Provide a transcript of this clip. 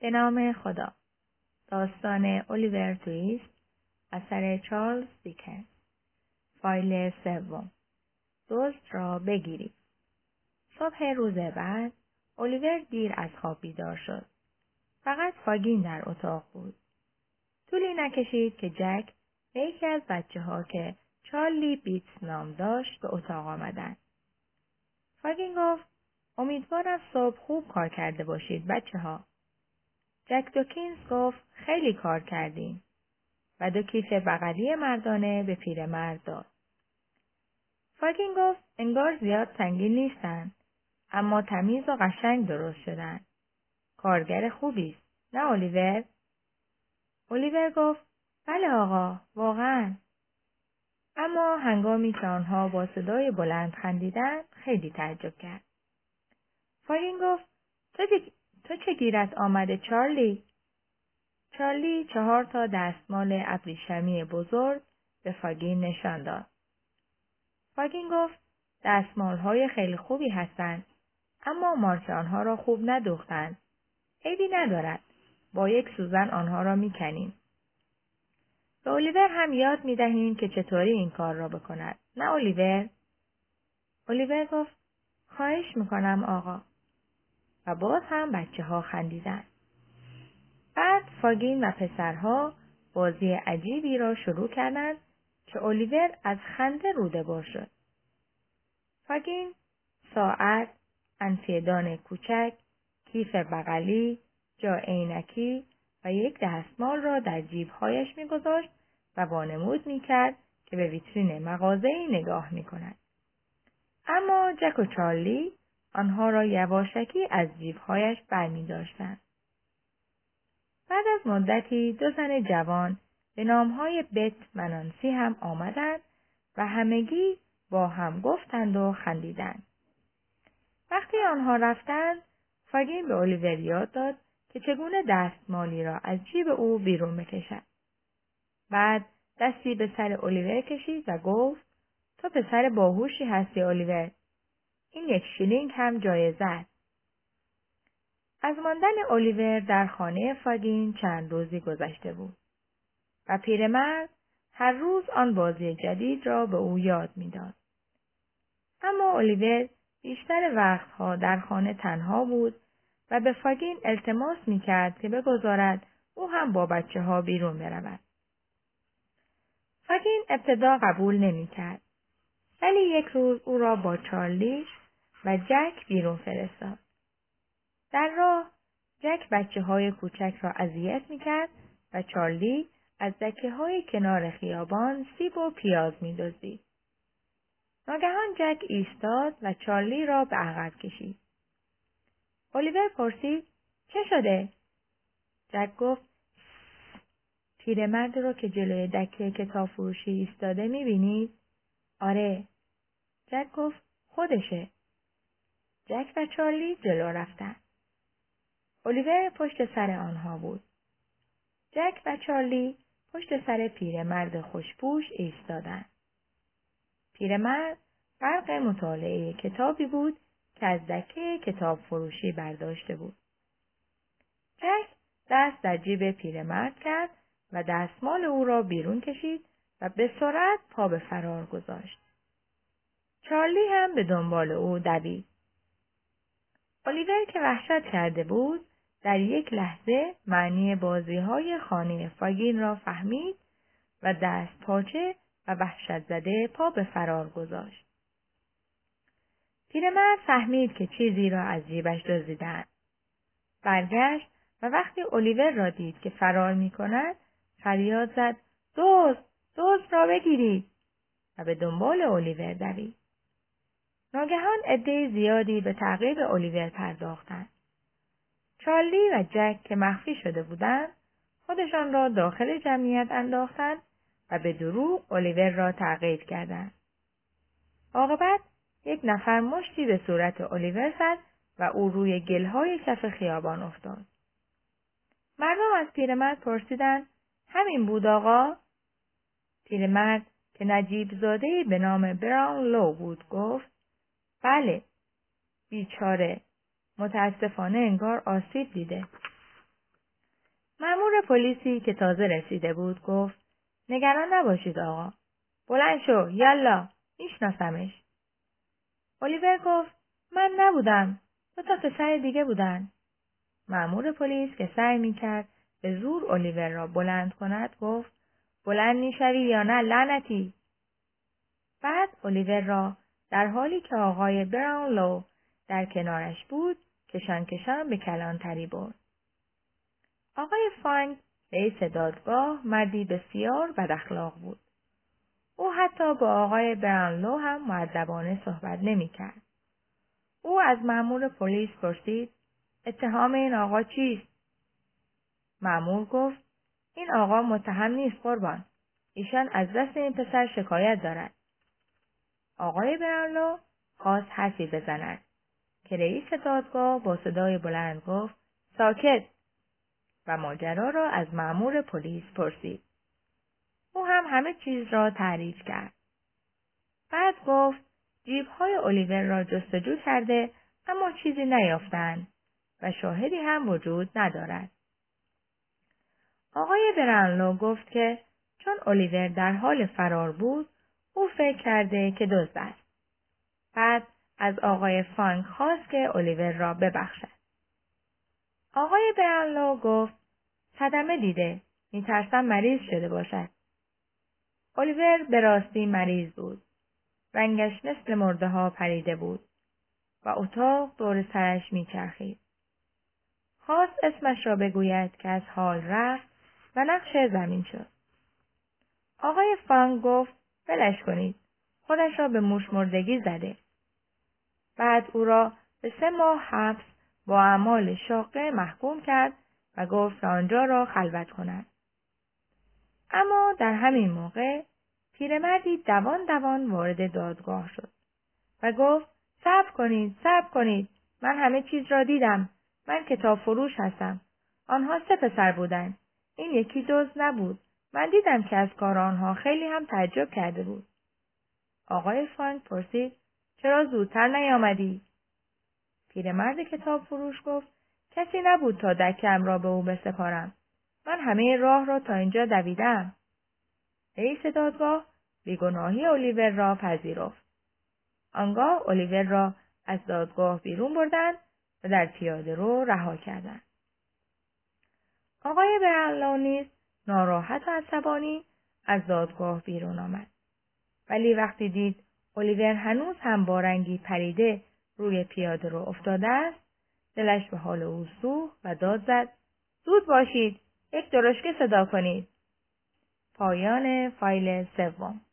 به نام خدا. داستان الیور تویست اثر چارلز دیکنز. فایل 3. دزد را بگیرید. صبح روز بعد الیور دیر از خواب بیدار شد. فقط فاگین در اتاق بود. طولی نکشید که جک و یکی از بچه‌ها که چارلی بیتس نام داشت به اتاق آمدند. فاگین گفت: امیدوارم صبح خوب کار کرده باشید بچه‌ها. جک دوکینز گفت: خیلی کار کردیم و 2 کیف بغلی مردانه به پیرمرد داد. فاگین گفت: انگار زیاد سنگین نیستن، اما تمیز و قشنگ درست شدن. کارگر خوبی است، نه الیور؟ الیور گفت: بله آقا، واقعا. اما هنگامی که آنها با صدای بلند خندیدند خیلی تعجب کرد. فاگین گفت: تو چه گیرت آمده چارلی؟ چارلی 4 تا دستمال ابریشمی بزرگ به فاگین نشان داد. فاگین گفت: دستمال‌های خیلی خوبی هستند، اما مارک آنها را خوب ندوختند. عیبی ندارد، با یک سوزن آنها را می‌کنیم. به الیور هم یاد می‌دهیم که چطوری این کار را بکند، نه الیور؟ الیور گفت: خواهش می‌کنم آقا. و باز هم بچه‌ها خندیدند. بعد فاگین و پسرها بازی عجیبی را شروع کردند که الیور از خنده روده‌بار شد. فاگین ساعت، انفیدان کوچک، کیف بغلی، جا عینکی و یک دستمال را در جیب‌هایش می‌گذاشت و وانمود می‌کرد که به ویترین مغازه‌ای نگاه می‌کند. اما جک و چارلی آنها را یواشکی از جیب‌هایش برمی‌داشتند. بعد از مدتی 2 زن جوان به نامهای بت و نانسی هم آمدند و همگی با هم گفتند و خندیدند. وقتی آنها رفتند، فاگین به الیور یاد داد که چگونه دستمالی را از جیب او بیرون بکشد. بعد دستی به سر الیور کشید و گفت: تو پسر باهوشی هستی الیور. این 1 شیلینگ هم جایزه است. از ماندن الیور در خانه فاگین چند روزی گذشته بود و پیرمرد هر روز آن بازی جدید را به او یاد می‌داد. اما الیور بیشتر وقتها در خانه تنها بود و به فاگین التماس می‌کرد که بگذارد او هم با بچه‌ها بیرون برود. فاگین ابتدا قبول نمی‌کرد، ولی یک روز او را با چارلی و جک بیرون فرستاد. در راه جک بچه‌های کوچک را اذیت می‌کرد و چارلی از دکه‌های کنار خیابان سیب و پیاز می‌دزدید. ناگهان جک ایستاد و چارلی را به عقب کشید. الیور پرسید: چه شده؟ جک گفت: پیرمرد رو که جلوی دکه کتاب فروشی ایستاده می‌بینید؟ آره. جک گفت: خودشه. جک و چارلی جلو رفتند. الیور پشت سر آنها بود. جک و چارلی پشت سر پیرمرد خوشپوش ایستادند. پیرمرد غرق مطالعه کتابی بود که از دکه کتاب فروشی برداشته بود. جک دست در جیب پیرمرد کرد و دستمال او را بیرون کشید و به سرعت پا به فرار گذاشت. چارلی هم به دنبال او دوید. الیور که وحشت کرده بود، در یک لحظه معنی بازی‌های خانه فاگین را فهمید و دست پاچه و وحشت زده پا به فرار گذاشت. پیرمرد فهمید که چیزی را از جیبش دزدیدند. برگشت و وقتی الیور را دید که فرار می‌کند، فریاد زد: دزد را بگیرید! و به دنبال الیور دوید. ناگهان عده زیادی به تعقیب الیور پرداختند. چارلی و جک که مخفی شده بودند، خودشان را داخل جمعیت انداختند و به دروغ الیور را تعقیب کردند. عاقبت 1 نفر مشتی به صورت الیور زد و او روی گلهای کف خیابان افتاد. مردم از پیرمرد پرسیدند: همین بود آقا؟ پیرمرد که نجیب زاده‌ای به نام براون لو بود گفت: بله. بیچاره، متاسفانه انگار آسیب دیده. مأمور پلیسی که تازه رسیده بود گفت نگران نباشید آقا. بلند شو، یالا، میشناسمش. الیور گفت من نبودم. 2 پسر دیگه بودن. مأمور پلیس که سعی میکرد به زور الیور را بلند کند گفت بلند میشوی یا نه لعنتی؟ بعد الیور را در حالی که آقای براونلو در کنارش بود کشان به کلانتری برد. آقای فانگ رئیس دادگاه مردی بسیار بد اخلاق بود. او حتی با آقای براونلو هم مؤدبانه صحبت نمی‌کرد. او از مأمور پلیس پرسید اتهام این آقا چیست؟ مأمور گفت این آقا متهم نیست قربان. ایشان از دست این پسر شکایت دارد. آقای براونلو خواست حرفی بزند که رئیس دادگاه با صدای بلند گفت ساکت و ماجرا را از مأمور پلیس پرسید. او هم همه چیز را تعریف کرد. بعد گفت جیب‌های الیور را جستجو کرده اما چیزی نیافتند و شاهدی هم وجود ندارد. آقای براونلو گفت که چون الیور در حال فرار بود او فکر کرده که دزد است. بعد از آقای فانگ خواست که الیور را ببخشد. آقای براونلو گفت صدمه دیده، میترسم مریض شده باشد. الیور به راستی مریض بود. رنگش مثل مرده ها پریده بود و اتاق دور سرش میچرخید. خواست اسمش را بگوید که از حال رفت و نقش زمین شد. آقای فانگ گفت ولش کنید. خودش را به موش مردگی زده. بعد او را به 3 ماه حبس با اعمال شاقه محکوم کرد و گفت که آنجا را خلوت کند. اما در همین موقع پیرمردی دوان وارد دادگاه شد و گفت صبر کنید. من همه چیز را دیدم. من کتاب فروش هستم. آنها 3 پسر بودند. این یکی دزد نبود. من دیدم که از کار آنها خیلی هم تعجب کرده بود. آقای فانگ پرسید چرا زودتر نیامدی؟ پیرمرد کتاب فروش گفت کسی نبود تا دکه‌ام را به او بسپارم. من همه راه را تا اینجا دویدم. رئیس دادگاه بیگناهی الیور را پذیرفت. آنگاه الیور را از دادگاه بیرون بردند و در پیاده رو رها کردند. آقای براونلو نیز ناراحت و عصبانی از دادگاه بیرون آمد. ولی وقتی دید الیور هنوز هم با رنگی پریده روی پیاده رو افتاده است، دلش به حال او سوخت و داد زد زود باشید، یک درشکه صدا کنید. پایان فایل 3.